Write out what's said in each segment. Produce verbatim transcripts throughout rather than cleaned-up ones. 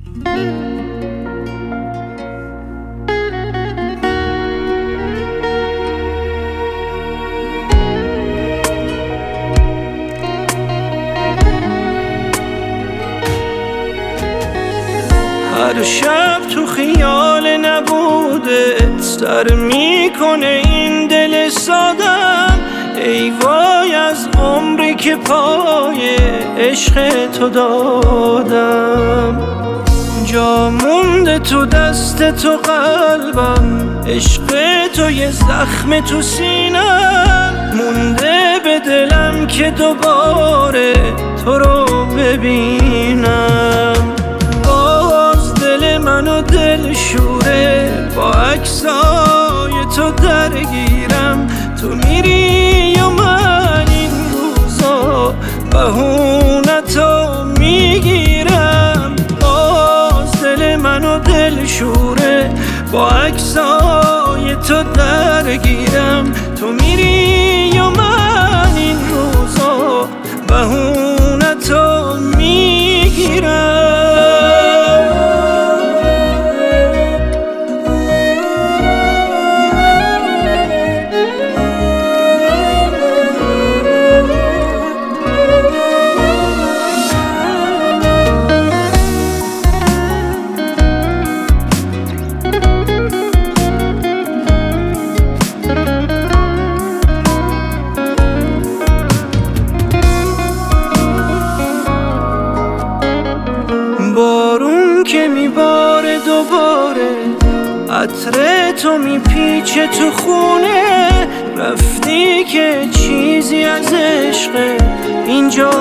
هر شب تو خیال نبودت سر میکنه این دل سادم. ای وای از عمری که پای عشق تو دادم. جا مونده تو دست تو قلبم، عشق تو یه زخم تو سینم. مونده به دلم که دوباره تو رو ببینم. باز دل منو دل شوره، با عکسای تو درگیرم. تو میری و من این روزا بهونتو میگیرم. باز دل منو دل شوره، با عکسای تو درگیرم. تو میری و من این روزا بهونتو میگیرم. بارون که میباره دوباره، عطر تو میپیچه تو خونه. رفتی که چیزی از عشق اینجا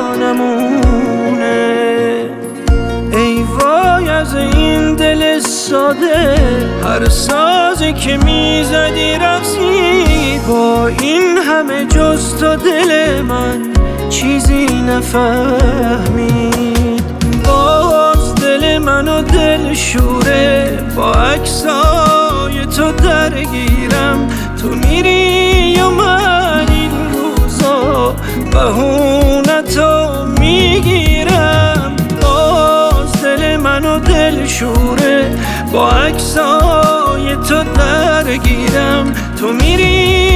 نمونه. ای وای از این دل ساده، هر سازی که میزدی رقصید. با این همه جز تو دل من چیزی نفهمید. باز دل منو دل شوره، با عکسای تو درگیرم. تو میری و من این روزا بهونتو میگیرم. باز دل منو دل شوره، با عکسای تو درگیرم. تو میری